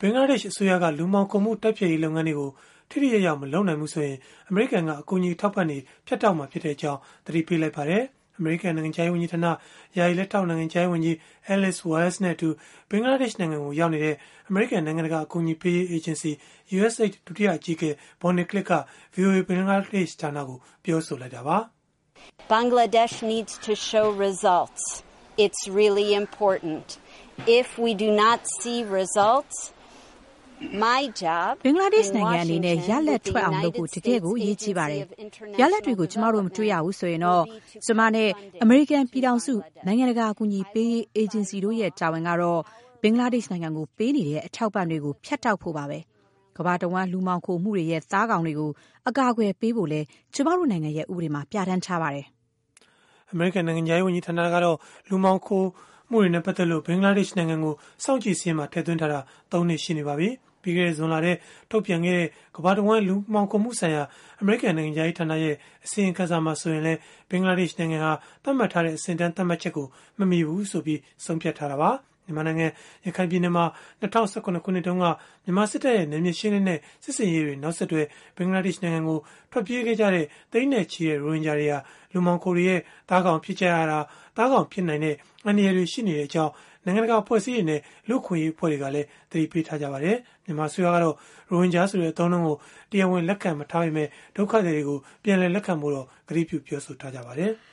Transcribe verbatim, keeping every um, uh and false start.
ဘင်္ဂလားဒေ့ရှ်အစိုးရကလူမှောင်ခိုမှုတိုက်ဖျက်ရေးလုပ်ငန်းတွေကိုထိထိရောက်ရောက်မလုပ်နိုင်ဘူးဆိုရင်အမေရိကန်ကအကူအညီထောက်ပံ့နေဖြတ်တောက်မှာဖြစ်တဲ့အကြောင်းသတိပေးလိုက်ပါတယ်။အမေရိကန်နိုင်ငံခြားရေးဝန်ကြီးဌာနယာယီလက်ထောက်နိုင်ငံခြားရေးဝန်ကြီး Alice Wells နဲ့အတူဘင်္ဂလားဒေ့ရှ်နိုင်ငံကိုရောက်နေတဲ့အမေရိကန်နိုင်ငံတကာအကူအညီပေးရေးအေဂျင်စီ U S A I D ဒုတိယအကြီးအကဲ Bonnie Glick က ဗွီအိုအေ ဘင်္ဂလားဒေ့ရှ်ဌာနကိုပြောဆိုလိုက်တာပါ။ Bangladesh needs to show results. It's really important. If we do not see results, my job ဘင်္ဂလားဒေ့ရှ်နိုင်ငံအနေနဲ့ရလဒ်ထွက်အောင်လုပ်ဖို့တကယ်ကိုအရေးကြီးပါတယ်။ရလဒ်တွေကိုကျမတို့မတွေ့ရဘူးဆိုရင်တော့ကျမနဲ့အမေရိကန်ပြည်ထောင်စုနိုင်ငံတကာအကူအညီပေးရေးအေဂျင်စီတို့ရဲ့တာဝန်ကတော့ဘင်္ဂလားဒေ့ရှ်နိုင်ငံကိုပေးနေတဲ့အထောက်ပံ့တွေကိုဖျက်တောက်ဖို့ပါပဲ။ကမ္ဘာတဝန်းလူမှောင်ခိုမှုတွေရဲ့သားကောင်တွေကိုအကာအကွယ်ပေးဖို့လဲကျမတို့နိုင်ငံရဲ့ဥပဒေမှာပြဋ္ဌာန်းထားပါတယ်။အမေရိကန်နိုင်ငံခြားရေးဝန်ကြီးဌာနကတော့လူမှောင်ခိုမှုတွေနဲ့ပတ်သက်လို့ဘင်္ဂလားဒေ့ရှ်နိုင်ငံကိုစောင့်ကြည့်စင်းမှာထည့်သွင်းထားတာသုံးနှစ်ရှိနေပါပြီ။ပြီးခဲ့တဲ့ဇွန်လထဲထုတ်ပြန်ခဲ့တဲ့ကမ္ဘာတဝန်းလူမှောင်ခိုမှုဆိုင်ရာအမေရိကန်နိုင်ငံခြားရေးဌာနရဲ့အစီရင်ခံစာမှာဆိုရင်လည်းဘင်္ဂလားဒေ့ရှ်နိုင်ငံဟာသတ်မှတ်ထားတဲ့အဆင့်တန်းသတ်မှတ်ချက်ကိုမမီဘူးဆိုပြီးဆုံးဖြတ်ထားတာပါ။မြန်မာနိုင်ငံရခိုင်ပြည်နယ်မှာ၂၀၁၇ခုနှစ်တုန်းကမြန်မာစစ်တပ်ရဲ့နယ်မြေရှင်းလင်းတဲ့စစ်စင်ရေးတွေနောက်ဆက်တွဲဘင်္ဂလားဒေ့ရှ်နိုင်ငံကိုထွက်ပြေးခဲ့ကြတဲ့သိန်းနဲ့ချီတဲ့ရိုဟင်ဂျာတွေဟာလူမှောင်ခိုတွေရဲ့တားကောင်ဖြစ်ကြရတာတားကောင်ဖြစ်နိုင်တဲ့အန္တရာယ်တွေရှိနေတဲ့အကြောင်းနိုင်ငံတကာအဖွဲ့အစည်းတွေနဲ့လူ့အခွင့်အရေးအဖွဲ့တွေကလည်းသတိပေးထားကြပါတယ်။မြန်မာအစိုးရကတော့ရိုဟင်ဂျာဆိုတဲ့အသုံးအနှုန်းကိုတရားဝင်လက်ခံမထားပေမဲ့ဒုက္ခသည်တွေကိုပြန်လည်လက်ခံဖို့တော့ကတိပြုပြောဆိုထားကြပါတယ်။